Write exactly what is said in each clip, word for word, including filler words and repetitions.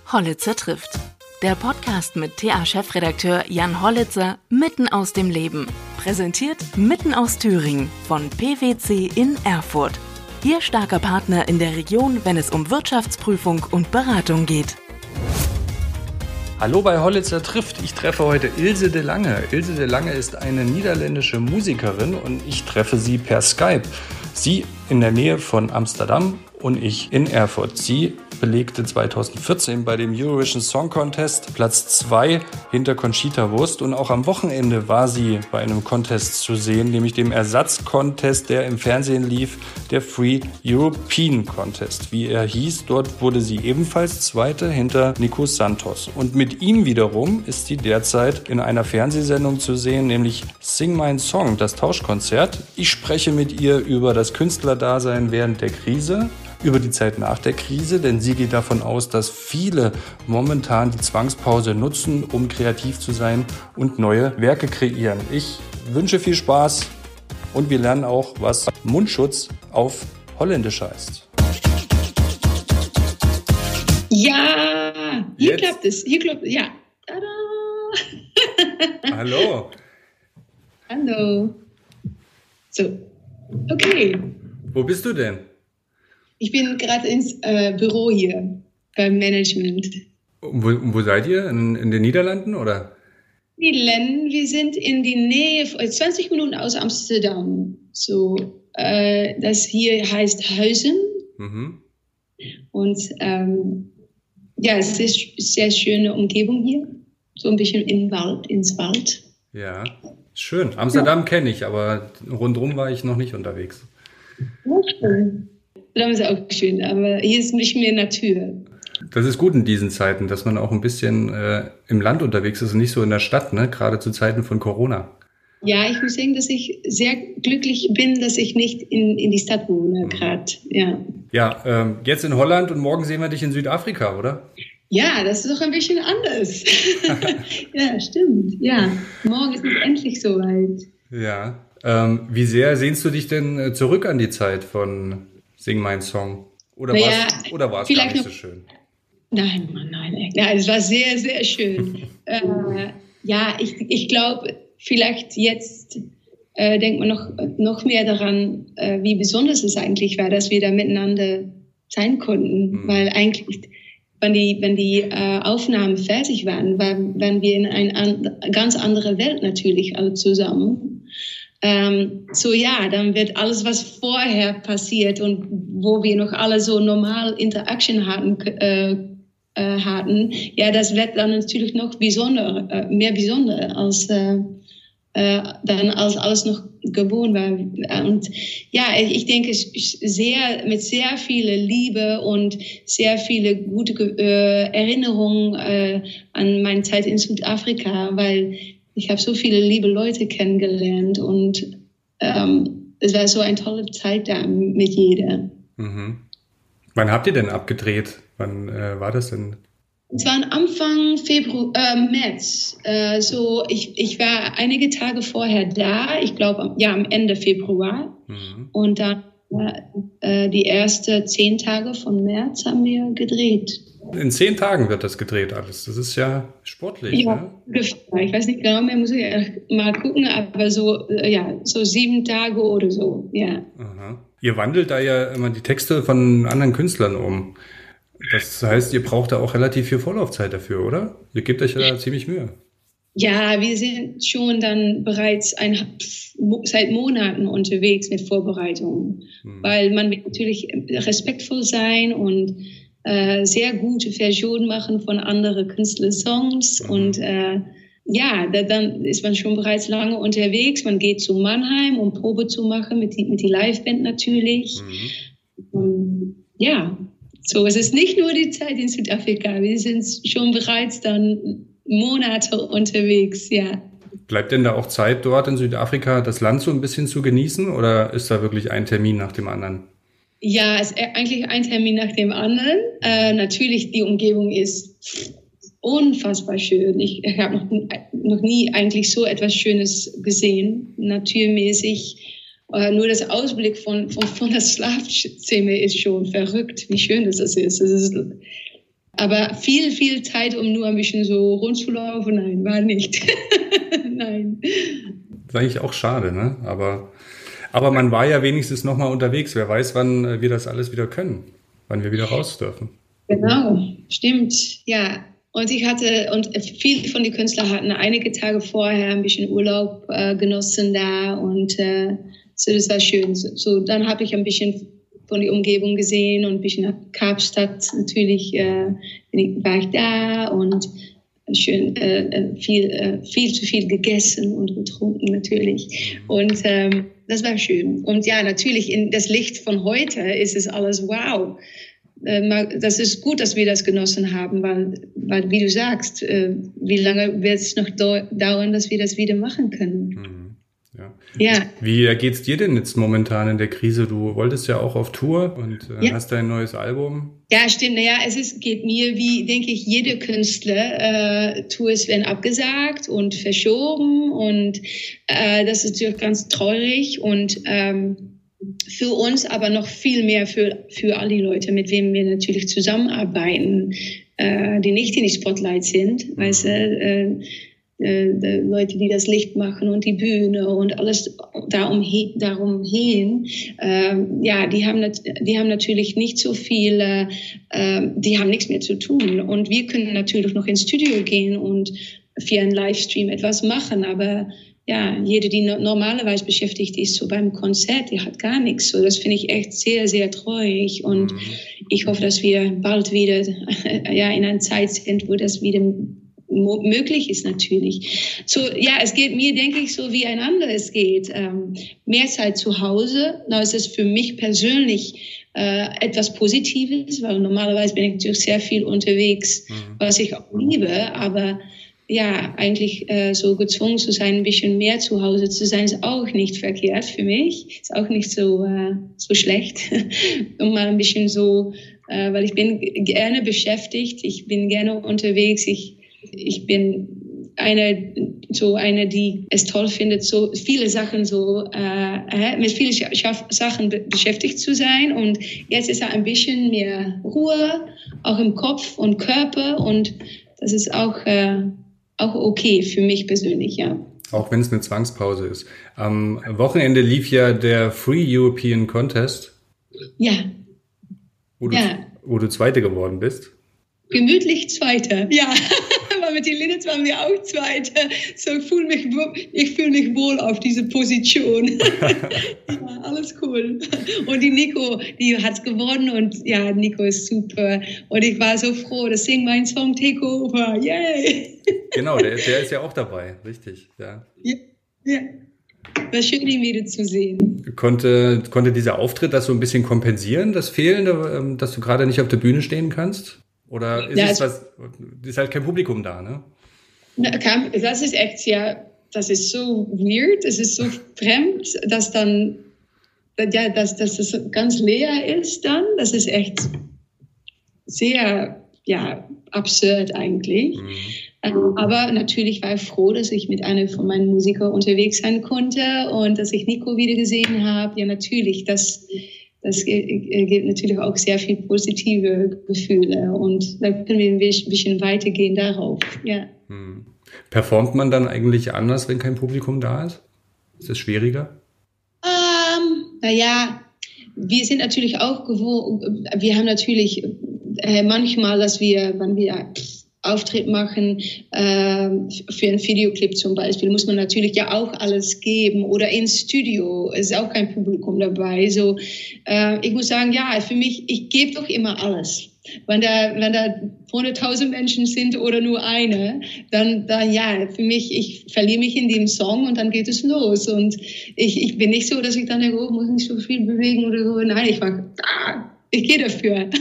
Hollitzer trifft. Der Podcast mit T A-Chefredakteur Jan Hollitzer mitten aus dem Leben. Präsentiert mitten aus Thüringen von P W C in Erfurt. Ihr starker Partner in der Region, wenn es um Wirtschaftsprüfung und Beratung geht. Hallo bei Hollitzer trifft. Ich treffe heute Ilse de Lange. Ilse de Lange ist eine niederländische Musikerin und ich treffe sie per Skype. Sie in der Nähe von Amsterdam und ich in Erfurt. Sie belegte zweitausendvierzehn bei dem Eurovision Song Contest Platz zwei hinter Conchita Wurst und auch am Wochenende war sie bei einem Contest zu sehen, nämlich dem Ersatz-Contest, der im Fernsehen lief, der Free European Contest, wie er hieß. Dort wurde sie ebenfalls Zweite hinter Nico Santos. Und mit ihm wiederum ist sie derzeit in einer Fernsehsendung zu sehen, nämlich Sing mein Song, das Tauschkonzert. Ich spreche mit ihr über das Künstlerdasein während der Krise, über die Zeit nach der Krise, denn sie geht davon aus, dass viele momentan die Zwangspause nutzen, um kreativ zu sein und neue Werke kreieren. Ich wünsche viel Spaß und wir lernen auch, was Mundschutz auf Holländisch heißt. Ja, hier Jetzt. klappt es. Hier klappt es. Ja. Tada! Hallo. Hallo. So, okay. Wo bist du denn? Ich bin gerade ins äh, Büro hier beim Management. Wo, wo seid ihr? In, in den Niederlanden oder? Niederlanden. Wir sind in die Nähe, zwanzig Minuten aus Amsterdam. So, äh, das hier heißt Huizen. Mhm. Und ähm, ja, es ist eine sehr schöne Umgebung hier. So ein bisschen in Wald, ins Wald. Ja, schön. Amsterdam ja. kenne ich, aber rundherum war ich noch nicht unterwegs. Ja, schön. Das ist auch schön, aber hier ist nicht mehr Natur. Das ist gut in diesen Zeiten, dass man auch ein bisschen äh, im Land unterwegs ist und nicht so in der Stadt, ne? Gerade zu Zeiten von Corona. Ja, ich muss sagen, dass ich sehr glücklich bin, dass ich nicht in, in die Stadt wohne mhm. gerade. Ja, ja ähm, jetzt in Holland und morgen sehen wir dich in Südafrika, oder? Ja, das ist doch ein bisschen anders. Ja, stimmt. Ja, morgen ist es endlich soweit. Ja, ähm, wie sehr sehnst du dich denn zurück an die Zeit von Sing mein Song? Oder war naja, es oder war es gar nicht so schön? Nein, nein, nein. nein es war sehr, sehr schön. äh, ja, ich, ich glaube, vielleicht jetzt äh, denkt man noch, noch mehr daran, äh, wie besonders es eigentlich war, dass wir da miteinander sein konnten. Mhm. Weil eigentlich, wenn die, wenn die äh, Aufnahmen fertig waren, waren, waren wir in eine an, ganz andere Welt natürlich alle zusammen. Ähm, so ja, dann wird alles, was vorher passiert und wo wir noch alle so normal Interaction hatten, äh, äh, hatten, ja, das wird dann natürlich noch besonder, äh, mehr besonder als äh, äh, dann als alles noch gewohnt war. Und ja, ich denke sehr mit sehr viel Liebe und sehr viele gute äh, Erinnerungen äh, an meine Zeit in Südafrika, weil ich habe so viele liebe Leute kennengelernt und ähm, es war so eine tolle Zeit da mit jeder. Mhm. Wann habt ihr denn abgedreht? Wann äh, war das denn? Es war Anfang Februar, äh, März. Äh, so ich, ich war einige Tage vorher da, ich glaube ja am Ende Februar. Mhm. Und dann äh, die ersten zehn Tage von März haben wir gedreht. In zehn Tagen wird das gedreht alles. Das ist ja sportlich. Ja, ne? Ich weiß nicht genau, mehr muss ich mal gucken, aber so, ja, so sieben Tage oder so, ja. Aha. Ihr wandelt da ja immer die Texte von anderen Künstlern um. Das heißt, ihr braucht da auch relativ viel Vorlaufzeit dafür, oder? Ihr gebt euch ja ziemlich Mühe. Ja, wir sind schon dann bereits ein, seit Monaten unterwegs mit Vorbereitungen, hm. weil man will natürlich respektvoll sein und Äh, sehr gute Versionen machen von anderen Künstler-Songs. Mhm. Und äh, ja, da, dann ist man schon bereits lange unterwegs. Man geht zu Mannheim, um Probe zu machen mit die, mit die Liveband natürlich. Mhm. Und, ja, so es ist nicht nur die Zeit in Südafrika. Wir sind schon bereits dann Monate unterwegs, ja. Bleibt denn da auch Zeit dort in Südafrika, das Land so ein bisschen zu genießen? Oder ist da wirklich ein Termin nach dem anderen? Ja, es ist eigentlich ein Termin nach dem anderen. Äh, natürlich, die Umgebung ist unfassbar schön. Ich, ich habe noch, noch nie eigentlich so etwas Schönes gesehen, naturmäßig. Äh, nur das Ausblick von, von, von das Schlafzimmer ist schon verrückt, wie schön das ist. Das ist aber viel, viel Zeit, um nur ein bisschen so rumzulaufen, nein, war nicht. Nein. Das ist eigentlich auch schade, ne? Aber, aber man war ja wenigstens nochmal unterwegs. Wer weiß, wann wir das alles wieder können, wann wir wieder raus dürfen. Genau, stimmt, ja. Und ich hatte, und viele von den Künstlern hatten einige Tage vorher ein bisschen Urlaub äh, genossen da und äh, so, das war schön. So, so dann habe ich ein bisschen von der Umgebung gesehen und ein bisschen nach Kapstadt natürlich äh, war ich da und schön äh, viel, äh, viel zu viel gegessen und getrunken natürlich. Und ähm, das war schön. Und ja, natürlich in das Licht von heute ist es alles wow. Das ist gut, dass wir das genossen haben, weil, weil wie du sagst, wie lange wird es noch dauern, dass wir das wieder machen können? Mhm. Ja. Ja. Wie geht's dir denn jetzt momentan in der Krise? Du wolltest ja auch auf Tour und äh, ja. hast dein neues Album. Ja, stimmt. Naja, es ist, geht mir wie, denke ich, jeder Künstler. Äh, Tours werden abgesagt und verschoben und äh, das ist natürlich ganz traurig und ähm, für uns, aber noch viel mehr für, für all die Leute, mit wem wir natürlich zusammenarbeiten, äh, die nicht in die Spotlight sind, weißt du, äh, äh, Leute, die das Licht machen und die Bühne und alles darum, darum hin, äh, ja, die haben, die haben natürlich nicht so viel, äh, die haben nichts mehr zu tun und wir können natürlich noch ins Studio gehen und für einen Livestream etwas machen, aber ja, jede, die normalerweise beschäftigt ist, so beim Konzert, die hat gar nichts. So, das finde ich echt sehr, sehr traurig. Und mhm. ich hoffe, dass wir bald wieder ja, in einer Zeit sind, wo das wieder mo- möglich ist natürlich. So, ja, es geht mir, denke ich, so wie einander es geht. Ähm, mehr Zeit zu Hause. Na, es ist für mich persönlich äh, etwas Positives, weil normalerweise bin ich natürlich sehr viel unterwegs, mhm. was ich auch liebe, aber ja, eigentlich äh, so gezwungen zu sein, ein bisschen mehr zu Hause zu sein, ist auch nicht verkehrt für mich. Ist auch nicht so äh, so schlecht. Und mal ein bisschen so, äh, weil ich bin gerne beschäftigt, ich bin gerne unterwegs, ich ich bin eine so eine, die es toll findet, so viele Sachen so äh, mit vielen Schaff- Sachen be- beschäftigt zu sein. Und jetzt ist ja ein bisschen mehr Ruhe, auch im Kopf und Körper, und das ist auch äh, Auch okay für mich persönlich, ja. Auch wenn es eine Zwangspause ist. Am Wochenende lief ja der Free European Contest. Ja. Wo du, ja. wo du Zweite geworden bist. Gemütlich Zweite, ja. Aber mit den Linets waren wir auch Zweite. So ich fühle mich, ich fühle mich wohl auf diese Position. Ja, alles cool. Und die Nico, die hat gewonnen und ja, Nico ist super. Und ich war so froh, dass sing mein Song Take Over. Yay! Genau, der, der ist ja auch dabei, richtig. Ja. Ja, ja. War schön, ihn wieder zu sehen. Konnte, konnte dieser Auftritt das so ein bisschen kompensieren, das Fehlende, dass du gerade nicht auf der Bühne stehen kannst? Oder ist ja, es was, ist halt kein Publikum da, ne? Das ist echt, ja, das ist so weird, es ist so fremd, dass dann, ja, dass, dass es ganz leer ist dann. Das ist echt sehr, ja, absurd eigentlich. Mhm. Aber natürlich war ich froh, dass ich mit einer von meinen Musikern unterwegs sein konnte und dass ich Nico wieder gesehen habe. Ja, natürlich, das, das gibt natürlich auch sehr viel positive Gefühle und da können wir ein bisschen weitergehen darauf. Ja. Hm. Performt man dann eigentlich anders, wenn kein Publikum da ist? Ist das schwieriger? Ähm, naja, wir sind natürlich auch gewohnt, wir haben natürlich äh, manchmal, dass wir, wenn wir Auftritt machen, äh, für einen Videoclip zum Beispiel, muss man natürlich ja auch alles geben, oder ins Studio ist auch kein Publikum dabei. So, äh, ich muss sagen, ja, für mich, ich gebe doch immer alles. Wenn da, wenn da hunderttausend Menschen sind oder nur eine, dann, dann ja, für mich, ich verliere mich in dem Song und dann geht es los. Und ich, ich bin nicht so, dass ich dann denke, oh, muss nicht so viel bewegen oder so. Nein, ich mag, ah, ich gehe dafür.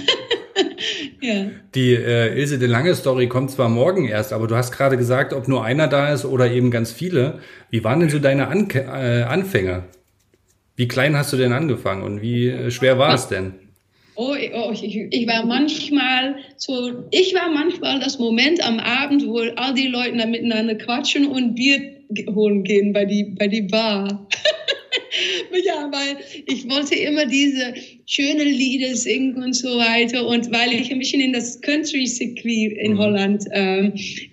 Ja. Die äh, Ilse de Lange Story kommt zwar morgen erst, aber du hast gerade gesagt, ob nur einer da ist oder eben ganz viele. Wie waren denn so deine An- äh, Anfänge? Wie klein hast du denn angefangen und wie äh, schwer war es denn? Oh, oh ich, ich war manchmal so, ich war manchmal das Moment am Abend, wo all die Leute da miteinander quatschen und Bier holen gehen bei die, bei die Bar. Ja, weil ich wollte immer diese schöne Lieder singen und so weiter. Und weil ich ein bisschen in das Country-Circuit in Holland ähm,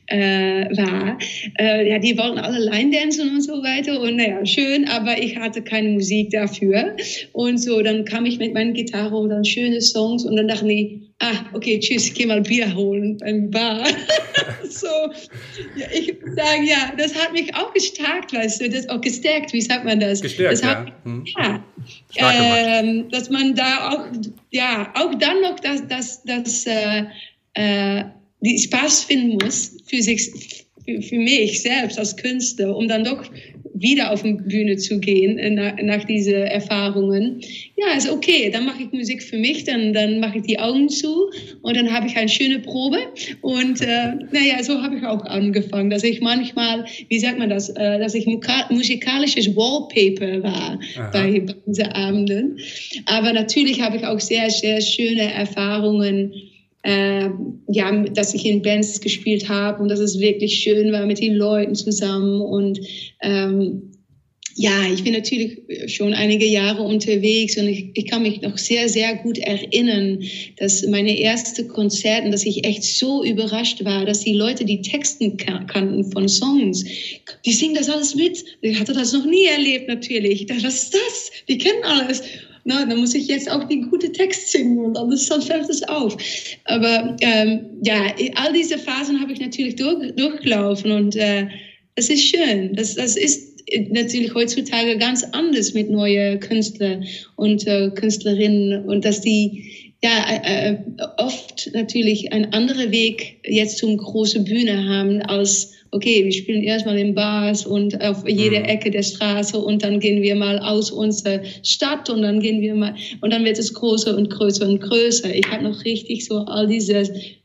äh, war, äh, ja, die wollten alle Line-Dancen und so weiter. Und naja, schön, aber ich hatte keine Musik dafür. Und so, dann kam ich mit meiner Gitarre und dann schöne Songs und dann dachten die, ah, okay, tschüss, ich geh mal Bier holen beim Bar. So, ja, ich würde sagen, ja, das hat mich auch gestärkt, weißt du, das auch gestärkt, wie sagt man das? Gestärkt, das hat, ja. Hm. Ja, Stark ähm, dass man da auch, ja, auch dann noch, dass, dass, dass äh, äh, die Spaß finden muss für sich, für, für mich selbst als Künstler, um dann doch wieder auf die Bühne zu gehen äh, nach, nach diesen Erfahrungen. Ja, ist okay, dann mache ich Musik für mich, dann, dann mache ich die Augen zu und dann habe ich eine schöne Probe und äh, naja, so habe ich auch angefangen, dass ich manchmal, wie sagt man das, äh, dass ich muka- musikalisches Wallpaper war bei, bei diesen Abenden. Aber natürlich habe ich auch sehr, sehr schöne Erfahrungen, Äh, ja, dass ich in Bands gespielt habe und dass es wirklich schön war mit den Leuten zusammen. Und ähm, ja, ich bin natürlich schon einige Jahre unterwegs und ich, ich kann mich noch sehr, sehr gut erinnern, dass meine ersten Konzerten, dass ich echt so überrascht war, dass die Leute die Texten kan- kannten von Songs. Die singen das alles mit. Ich hatte das noch nie erlebt, natürlich. Ich dachte, was ist das? Die kennen alles. Na, dann muss ich jetzt auch den guten Text singen und alles, dann fällt es auf. Aber ähm, ja, all diese Phasen habe ich natürlich durch, durchgelaufen und äh, es ist schön. Das, das ist natürlich heutzutage ganz anders mit neuen Künstlern und äh, Künstlerinnen und dass die ja äh, oft natürlich einen anderen Weg jetzt zum großen Bühne haben als okay, wir spielen erstmal in Bars und auf jeder mhm. Ecke der Straße und dann gehen wir mal aus unserer Stadt und dann gehen wir mal und dann wird es größer und größer und größer. Ich habe noch richtig so all diese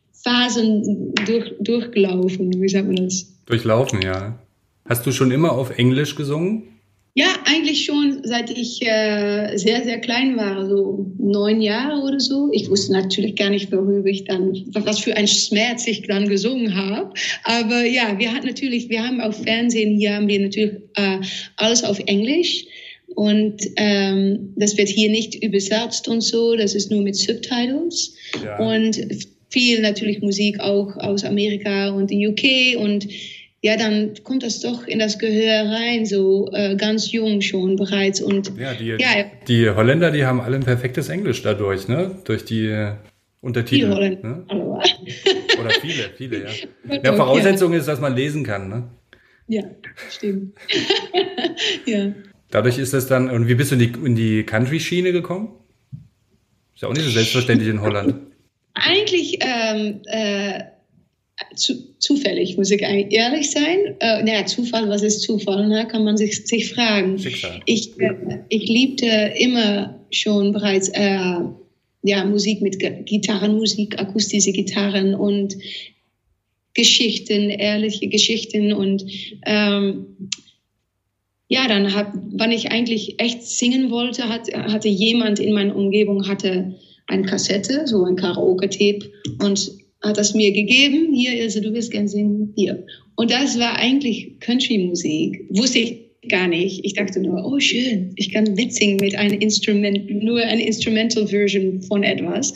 Phasen durch, durchgelaufen, wie sagt man das? Durchlaufen, ja. Hast du schon immer auf Englisch gesungen? Ja, eigentlich schon, seit ich äh, sehr, sehr klein war, so neun Jahre oder so. Ich wusste natürlich gar nicht, worüber ich dann, was für ein Schmerz ich dann gesungen habe. Aber ja, wir hatten natürlich, wir haben auf Fernsehen, hier haben wir natürlich äh, alles auf Englisch. Und ähm, das wird hier nicht übersetzt und so, das ist nur mit Subtitles. Ja. Und viel natürlich Musik auch aus Amerika und den U K und ja, dann kommt das doch in das Gehör rein, so äh, ganz jung schon bereits. Und ja, die, ja, die Holländer, die haben alle ein perfektes Englisch dadurch, ne? Durch die äh, Untertitel. Die Holländer. Ne? Oder viele, viele, ja. Ja, Voraussetzung ist, dass man lesen kann, ne? Ja, stimmt. Ja. Dadurch ist es dann, und wie bist du in die, in die Country-Schiene gekommen? Ist ja auch nicht so selbstverständlich in Holland. Eigentlich, ähm, äh, Zu, zufällig, muss ich eigentlich ehrlich sein. Äh, naja, Zufall, was ist Zufall? Ne? Kann man sich, sich fragen. Schicksal. Ich, äh, ich liebte immer schon bereits äh, ja, Musik mit G- Gitarrenmusik, akustische Gitarren und Geschichten, ehrliche Geschichten. Und ähm, ja, dann hab, wann ich eigentlich echt singen wollte, hat, hatte jemand in meiner Umgebung hatte eine Kassette, so ein Karaoke-Tape und hat das mir gegeben, hier Ilse, du willst gern singen, hier. Und das war eigentlich Country-Musik, wusste ich gar nicht. Ich dachte nur, oh schön, ich kann mitsingen mit einem Instrument, nur eine Instrumental-Version von etwas.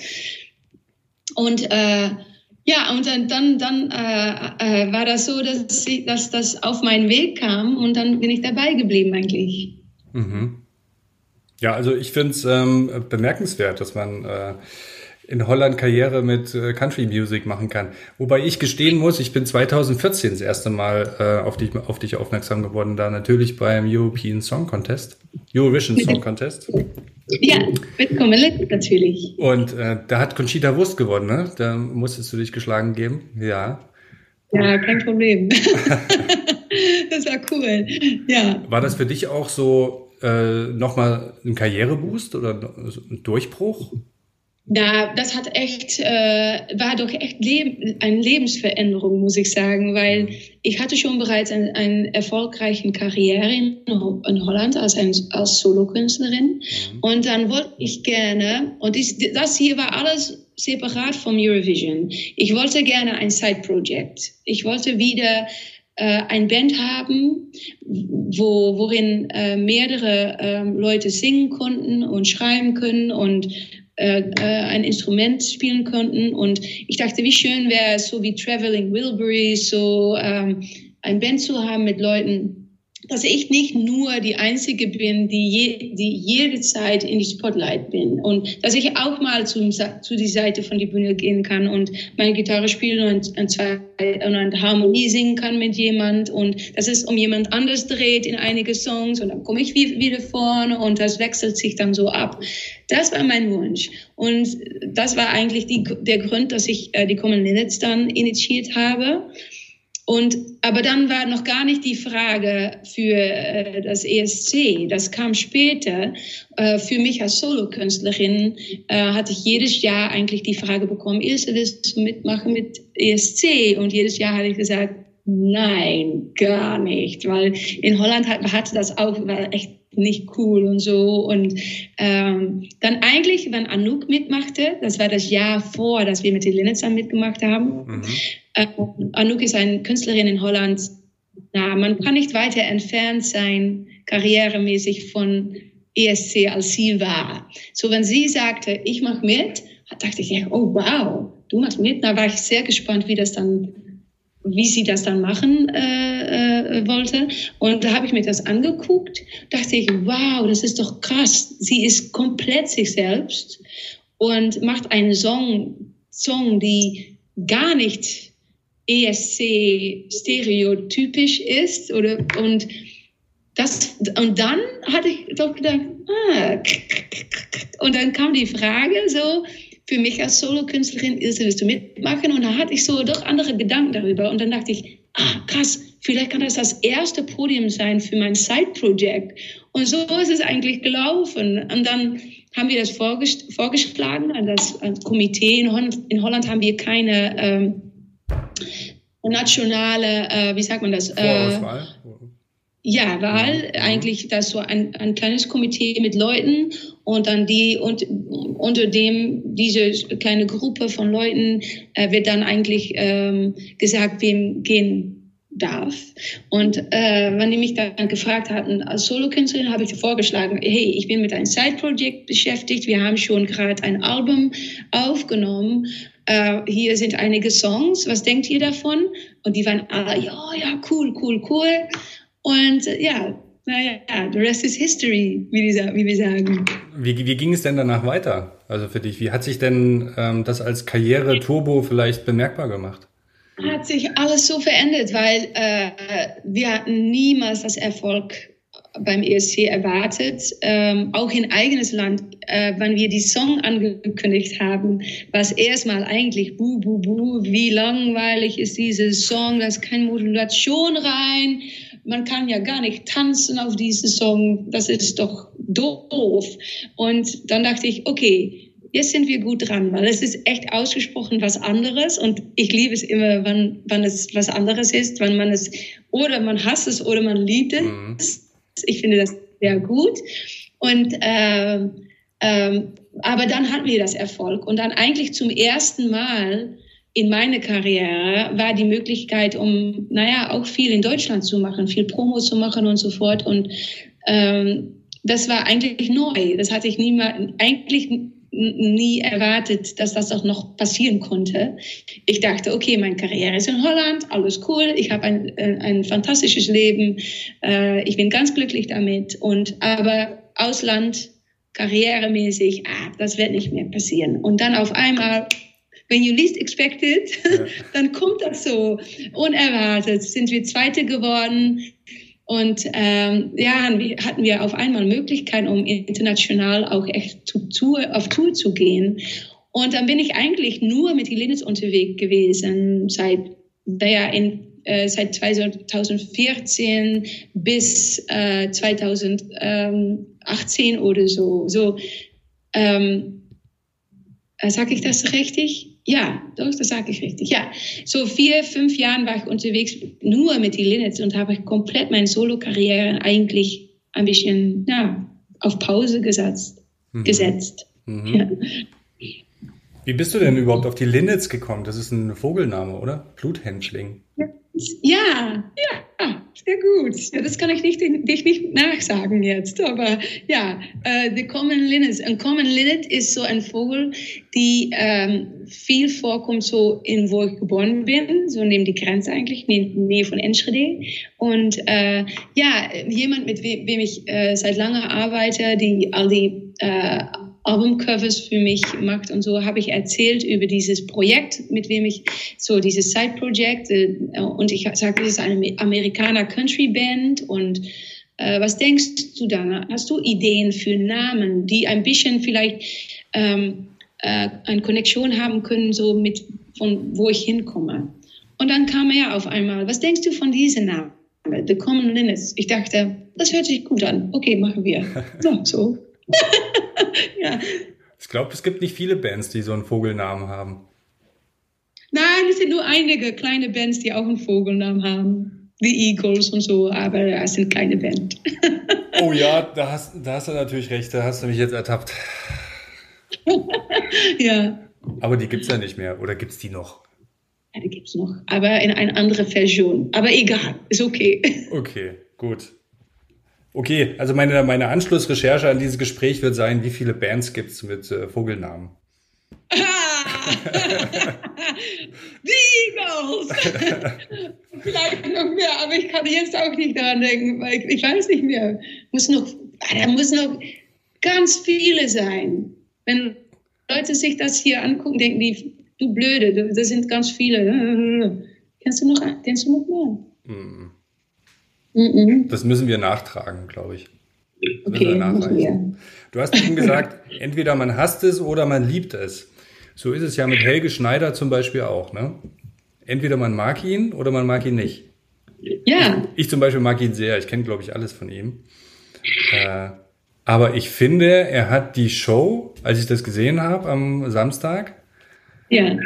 Und äh, ja, und dann, dann, dann äh, äh, war das so, dass, ich, dass das auf meinen Weg kam und dann bin ich dabei geblieben eigentlich. Mhm. Ja, also ich finde es ähm, bemerkenswert, dass man äh, in Holland Karriere mit äh, Country Music machen kann. Wobei ich gestehen muss, ich bin zwanzig vierzehn das erste Mal äh, auf, dich, auf dich aufmerksam geworden, da natürlich beim European Song Contest, Eurovision Song Contest. Ja, mit Comedy natürlich. Und äh, da hat Conchita Wurst gewonnen, ne? Da musstest du dich geschlagen geben, ja. Ja, kein Problem. Das war cool, ja. War das für dich auch so äh, nochmal ein Karriereboost oder ein Durchbruch? Ja, das hat echt, äh, war doch echt Leb- eine Lebensveränderung, muss ich sagen, weil ich hatte schon bereits eine ein erfolgreiche Karriere in, in Holland als, ein, als Solokünstlerin. Mhm. Und dann wollte ich gerne, und dies, das hier war alles separat vom Eurovision. Ich wollte gerne ein Side-Project. Ich wollte wieder äh, eine Band haben, wo, worin äh, mehrere äh, Leute singen konnten und schreiben können und äh, äh, ein Instrument spielen konnten. Und ich dachte, wie schön wäre es, so wie Traveling Wilburys, so ähm, ein Band zu haben mit Leuten, dass ich nicht nur die Einzige bin, die, je, die jede Zeit in die Spotlight bin und dass ich auch mal zum, zu die Seite von der Bühne gehen kann und meine Gitarre spielen und, und, zwei, und eine Harmonie singen kann mit jemand und dass es um jemand anders dreht in einige Songs und dann komme ich wieder vorne und das wechselt sich dann so ab. Das war mein Wunsch und das war eigentlich die, der Grund, dass ich äh, die Common Linnets dann initiiert habe. Und, aber dann war noch gar nicht die Frage für äh, das E S C. Das kam später. Äh, für mich als Solokünstlerin äh, hatte ich jedes Jahr eigentlich die Frage bekommen, Ilse, willst du mitmachen mit E S C? Und jedes Jahr hatte ich gesagt, nein, gar nicht. Weil in Holland hat, hatte das auch, war echt nicht cool und so. Und ähm, dann eigentlich, wenn Anouk mitmachte, das war das Jahr vor, dass wir mit den Linnets mitgemacht haben. Mhm. Äh, Anouk ist eine Künstlerin in Holland. Na, man kann nicht weiter entfernt sein, karrieremäßig von E S C, als sie war. So, wenn sie sagte, ich mache mit, dachte ich, oh wow, du machst mit. Da war ich sehr gespannt, wie das dann wie sie das dann machen äh, äh, wollte. Und da habe ich mir das angeguckt, dachte ich, wow, das ist doch krass. Sie ist komplett sich selbst und macht einen Song, Song die gar nicht E S C-stereotypisch ist. Oder, und, das, und dann hatte ich doch gedacht, ah, und dann kam die Frage so, für mich als Solokünstlerin, Ilse, willst du mitmachen? Und da hatte ich so doch andere Gedanken darüber. Und dann dachte ich, ah, krass, vielleicht kann das das erste Podium sein für mein Side-Project. Und so ist es eigentlich gelaufen. Und dann haben wir das vorges- vorgeschlagen an das, an das Komitee. In Holland, in Holland haben wir keine ähm, nationale, äh, wie sagt man das? Vorauswahl? Äh, Ja, Wahl, mhm. eigentlich das so ein, ein kleines Komitee mit Leuten und dann die und, unter dem diese kleine Gruppe von Leuten äh, wird dann eigentlich ähm, gesagt, wem gehen darf. Und äh, wenn die mich dann gefragt hatten, als Solokünstlerin, habe ich vorgeschlagen, hey, ich bin mit einem Side-Project beschäftigt, wir haben schon gerade ein Album aufgenommen, äh, hier sind einige Songs, was denkt ihr davon? Und die waren alle, ja, ja, cool, cool, cool. Und äh, ja, naja, the rest is history, wie, die, wie wir sagen. Wie, wie ging es denn danach weiter? Also für dich, wie hat sich denn ähm, das als Karriere-Turbo vielleicht bemerkbar gemacht? Hat sich alles so verändert, weil äh, wir hatten niemals das Erfolg beim E S C erwartet. Ähm, auch in eigenes Land, äh, wenn wir die Song angekündigt haben, war es erstmal eigentlich buh, buh, buh, wie langweilig ist dieses Song, da ist keine Modulation rein. Man kann ja gar nicht tanzen auf diesen Song, das ist doch doof. Und dann dachte ich, okay, jetzt sind wir gut dran, weil es ist echt ausgesprochen was anderes und ich liebe es immer, wann, wann es was anderes ist, wenn man es, oder man hasst es oder man liebt es. Mhm. Ich finde das sehr gut. Und, ähm, ähm, aber dann hatten wir das Erfolg und dann eigentlich zum ersten Mal in meiner Karriere war die Möglichkeit, um, naja, auch viel in Deutschland zu machen, viel Promo zu machen und so fort. Und ähm, das war eigentlich neu. Das hatte ich nie mal, eigentlich nie erwartet, dass das auch noch passieren konnte. Ich dachte, okay, meine Karriere ist in Holland, alles cool, ich habe ein, ein fantastisches Leben, äh, ich bin ganz glücklich damit. Und aber Ausland, karrieremäßig, ah, das wird nicht mehr passieren. Und dann auf einmal, when you least expect it, ja. Dann kommt das so unerwartet. Sind wir Zweite geworden und ähm, ja, hatten wir auf einmal Möglichkeiten, um international auch echt zu, zu, auf Tour zu gehen. Und dann bin ich eigentlich nur mit den Linnets unterwegs gewesen seit, naja, in, äh, seit zweitausendvierzehn bis äh, zweitausendachtzehn oder so. So ähm, äh, sag ich das richtig? Ja, doch, das sage ich richtig. Ja, so vier, fünf Jahren war ich unterwegs nur mit den Linnets und habe komplett meine Solo-Karriere eigentlich ein bisschen ja, auf Pause gesetzt. Mhm. gesetzt. Mhm. Ja. Wie bist du denn überhaupt auf die Linnets gekommen? Das ist ein Vogelname, oder? Bluthänschling. Ja, Ja, ja, sehr gut. Ja, das kann ich nicht, dich nicht nachsagen jetzt, aber ja, äh, the Common Linnet. Ein Common Linnet ist so ein Vogel, die ähm, viel vorkommt, so in wo ich geboren bin, so neben die Grenze eigentlich, in der Nähe von Enschede. Und äh, ja, jemand, mit we wem ich äh, seit langer arbeite, die all die äh, Albumcovers für mich macht und so, habe ich erzählt über dieses Projekt, mit wem ich, so dieses Side-Project, äh, und ich sage, das ist eine Amerikaner-Country-Band und äh, was denkst du dann? Hast du Ideen für Namen, die ein bisschen vielleicht ähm, äh, eine Connection haben können, so mit, von wo ich hinkomme? Und dann kam er auf einmal, was denkst du von diesem Namen? The Common Linnets. Ich dachte, das hört sich gut an. Okay, machen wir. So, so. Ja. Ich glaube, es gibt nicht viele Bands, die so einen Vogelnamen haben. Nein, es sind nur einige kleine Bands, die auch einen Vogelnamen haben. The Eagles und so, aber es sind keine Band. Oh ja, da hast, da hast du natürlich recht, da hast du mich jetzt ertappt. Ja. Aber die gibt es ja nicht mehr, oder gibt es die noch? Ja, die gibt es noch, aber in einer anderen Version. Aber egal, ist okay. Okay, gut. Okay, also meine, meine Anschlussrecherche an dieses Gespräch wird sein, wie viele Bands gibt es mit äh, Vogelnamen? Die Eagles! Vielleicht noch mehr, aber ich kann jetzt auch nicht daran denken, weil ich, ich weiß nicht mehr. Muss noch, da muss noch ganz viele sein. Wenn Leute sich das hier angucken, denken die, du Blöde, das sind ganz viele. Kennst du noch, kennst du noch mehr? Mm. Mm-mm. Das müssen wir nachtragen, glaube ich. Das okay, wir nachreichen. Du hast eben gesagt, entweder man hasst es oder man liebt es. So ist es ja mit Helge Schneider zum Beispiel auch, ne? Entweder man mag ihn oder man mag ihn nicht. Ja. Ich, ich zum Beispiel mag ihn sehr. Ich kenne, glaube ich, alles von ihm. Äh, aber ich finde, er hat die Show, als ich das gesehen habe am Samstag, ja.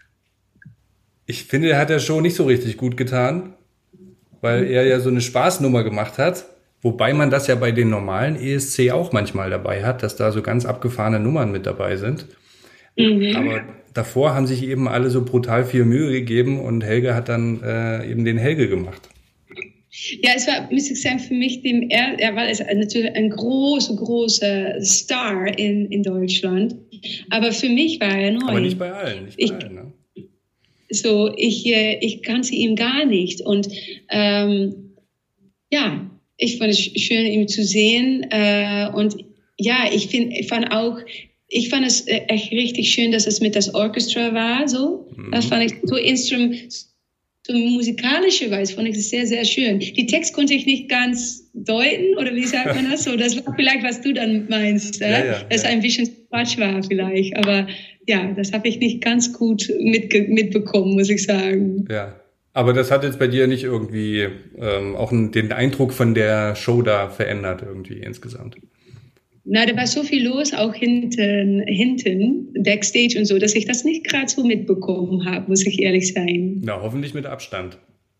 ich finde, er hat der Show nicht so richtig gut getan, weil er ja so eine Spaßnummer gemacht hat. Wobei man das ja bei den normalen E S C auch manchmal dabei hat, dass da so ganz abgefahrene Nummern mit dabei sind. Mhm. Aber davor haben sich eben alle so brutal viel Mühe gegeben und Helge hat dann äh, eben den Helge gemacht. Ja, es war, muss ich sagen, für mich, dem, er, er war natürlich ein großer, großer Star in, in Deutschland. Aber für mich war er neu. Aber nicht bei allen, nicht bei ich, allen, ne? So, ich, ich kannte ihn gar nicht. Und ähm, ja, ich fand es schön, ihn zu sehen. Äh, und ja, ich, find, ich fand auch, ich fand es echt richtig schön, dass es mit das Orchester war. So, mhm. Das fand ich so Instrument, so musikalische Weise fand ich es sehr, sehr schön. Die Text konnte ich nicht ganz deuten, oder wie sagt man das so? Das war vielleicht, was du dann meinst, äh? ja, ja, dass ja. ein bisschen Quatsch war vielleicht. Aber ja, das habe ich nicht ganz gut mitge- mitbekommen, muss ich sagen. Ja. Aber das hat jetzt bei dir nicht irgendwie ähm, auch den Eindruck von der Show da verändert irgendwie insgesamt? Na, da war so viel los, auch hinten, hinten, Backstage und so, dass ich das nicht gerade so mitbekommen habe, muss ich ehrlich sein. Na, hoffentlich mit Abstand.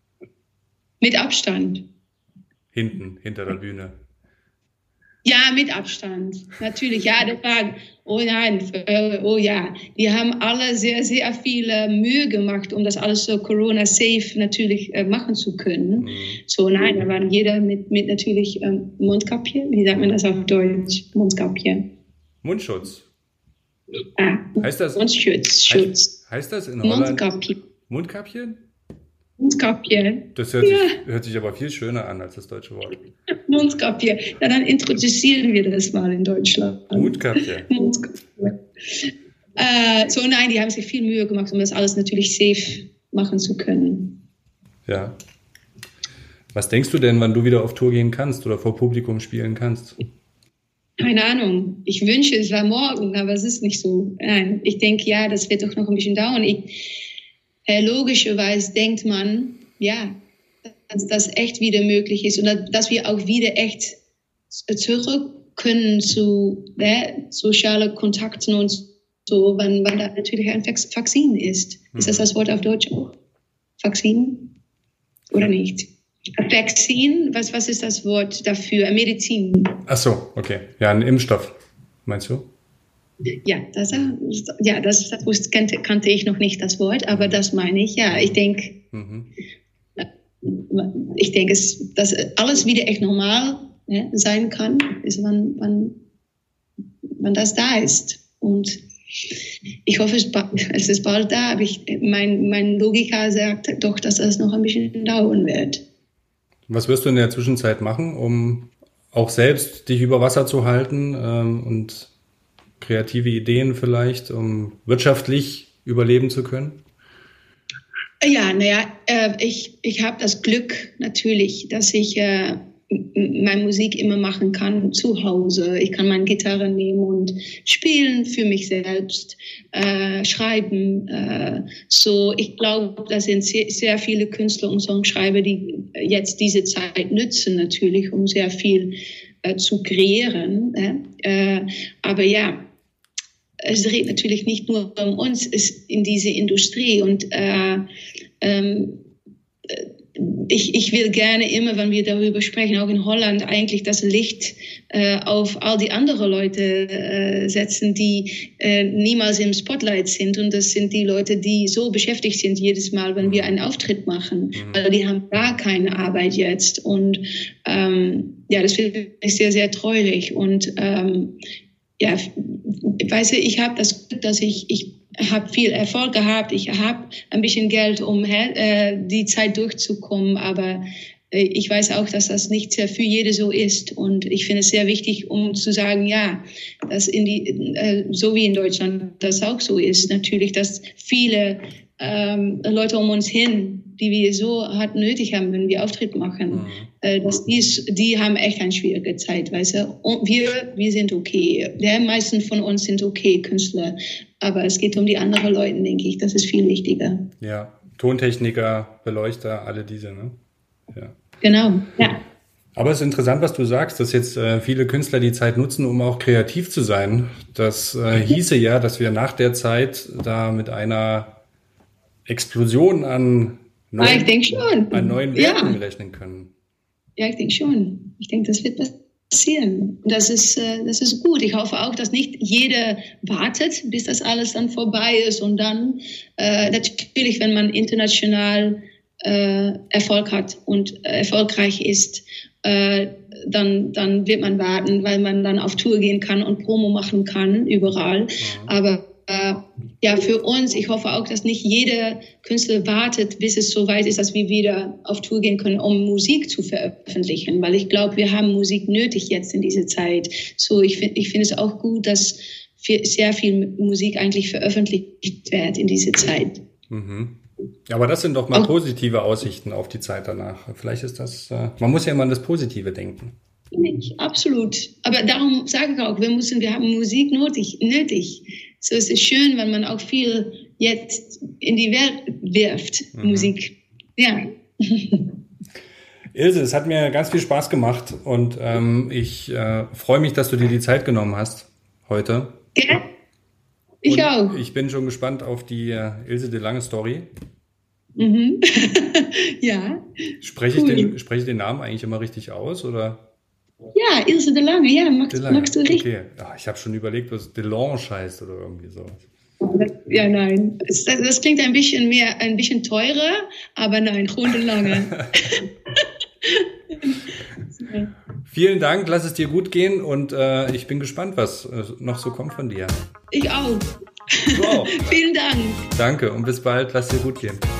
Mit Abstand. Hinten, hinter der Bühne. Ja, mit Abstand, natürlich. Ja, das war, oh nein, oh ja. Die haben alle sehr, sehr viel Mühe gemacht, um das alles so Corona-safe natürlich äh, machen zu können. Mhm. So, nein, da waren jeder mit, mit natürlich ähm, Mundkapje. Wie sagt man das auf Deutsch? Mundkapje. Mundschutz. Ah, heißt das? Mundschutz. Schutz. Heißt, heißt das in Holland? Mundkapje. Mundkapje? Mundkapje. Das hört, ja. sich, hört sich aber viel schöner an als das deutsche Wort. Mundkapje. Ja, dann introduzieren wir das mal in Deutschland. Mundkapje. Mundkapje. Äh, so, nein, die haben sich viel Mühe gemacht, um das alles natürlich safe machen zu können. Ja. Was denkst du denn, wann du wieder auf Tour gehen kannst oder vor Publikum spielen kannst? Keine Ahnung. Ich wünsche, es war morgen, aber es ist nicht so. Nein, ich denke, ja, das wird doch noch ein bisschen dauern. Ich, äh, logischerweise denkt man, ja, dass das echt wieder möglich ist und dass wir auch wieder echt zurück können zu äh, sozialen Kontakten und so, wenn, wenn da natürlich ein Vakzin ist. Mhm. Ist das das Wort auf Deutsch auch? Vakzin? Oder nicht? Vakzin, was, was ist das Wort dafür? Medizin. Ach so, okay. Ja, ein Impfstoff, meinst du? Ja, das, ja, das, das kannte, kannte ich noch nicht, das Wort, aber das meine ich, ja. Ich denke, mhm. ich denke, es, dass alles wieder echt normal, ja, sein kann, ist, wann, wann, wann das da ist. Und ich hoffe, es ist bald da, aber ich, mein, mein Logiker sagt doch, dass das noch ein bisschen dauern wird. Was wirst du in der Zwischenzeit machen, um auch selbst dich über Wasser zu halten ähm, und kreative Ideen vielleicht, um wirtschaftlich überleben zu können? Ja, naja, äh, ich, ich habe das Glück natürlich, dass ich äh, meine Musik immer machen kann zu Hause. Ich kann meine Gitarre nehmen und spielen für mich selbst, äh, schreiben. Äh, so, ich glaube, da sind sehr, sehr viele Künstler und Songschreiber, die jetzt diese Zeit nutzen natürlich, um sehr viel äh, zu kreieren. Äh, aber ja, es dreht natürlich nicht nur um uns in diese Industrie. Und äh, ähm, ich, ich will gerne immer, wenn wir darüber sprechen, auch in Holland, eigentlich das Licht äh, auf all die anderen Leute äh, setzen, die äh, niemals im Spotlight sind. Und das sind die Leute, die so beschäftigt sind jedes Mal, wenn wir einen Auftritt machen. Also die haben gar keine Arbeit jetzt. Und ähm, ja, das finde ich sehr, sehr traurig. Und ähm, ja, weißt du, ich habe das Glück, dass ich, ich habe viel Erfolg gehabt, ich habe ein bisschen Geld, um äh, die Zeit durchzukommen, aber äh, ich weiß auch, dass das nicht für jede so ist und ich finde es sehr wichtig, um zu sagen, ja, dass in die, äh, so wie in Deutschland das auch so ist, natürlich, dass viele ähm, Leute um uns hin, die wir so hart nötig haben, wenn wir Auftritt machen, mhm. äh, dass die, die haben echt eine schwierige Zeit, weißt du. Und wir, wir sind okay. Die meisten von uns sind okay, Künstler. Aber es geht um die anderen Leute, denke ich. Das ist viel wichtiger. Ja, Tontechniker, Beleuchter, alle diese, ne? Ja. Genau, ja. Aber es ist interessant, was du sagst, dass jetzt äh, viele Künstler die Zeit nutzen, um auch kreativ zu sein. Das äh, hieße ja, dass wir nach der Zeit da mit einer Explosion an neuen, ah, ich denke schon. an neuen Werken ja. rechnen können. Ja, ich denke schon. Ich denke, das wird passieren. Das ist, äh, das ist gut. Ich hoffe auch, dass nicht jeder wartet, bis das alles dann vorbei ist. Und dann, äh, natürlich, wenn man international äh, Erfolg hat und äh, erfolgreich ist, äh, dann, dann wird man warten, weil man dann auf Tour gehen kann und Promo machen kann, überall. Mhm. Aber äh, ja, für uns, ich hoffe auch, dass nicht jeder Künstler wartet, bis es so weit ist, dass wir wieder auf Tour gehen können, um Musik zu veröffentlichen, weil ich glaube, wir haben Musik nötig jetzt in dieser Zeit. So, ich finde ich finde es auch gut, dass sehr viel Musik eigentlich veröffentlicht wird in dieser Zeit. Mhm. Ja, aber das sind doch mal auch positive Aussichten auf die Zeit danach. Vielleicht ist das, äh, man muss ja immer an das Positive denken. Absolut. Aber darum sage ich auch, wir müssen, wir haben Musik nötig, nötig. So, es ist schön, wenn man auch viel jetzt in die Welt wirft, mhm. Musik. Ja. Ilse, es hat mir ganz viel Spaß gemacht und ähm, ich äh, freue mich, dass du dir die Zeit genommen hast heute. Ja, ich und auch. Ich bin schon gespannt auf die äh, Ilse de Lange Story. Mhm. Ja. Spreche, cool. ich den, spreche ich den Namen eigentlich immer richtig aus, oder? Ja, Ilse de Lange, ja, magst, de Lange. magst du richtig. Okay. Ach, ich habe schon überlegt, was Delange heißt oder irgendwie so. Ja, nein. Das, das klingt ein bisschen mehr, ein bisschen teurer, aber nein, schon de Lange. Vielen Dank, lass es dir gut gehen und äh, ich bin gespannt, was äh, noch so kommt von dir. Ich auch. Du auch. Vielen Dank. Danke und bis bald, lass es dir gut gehen.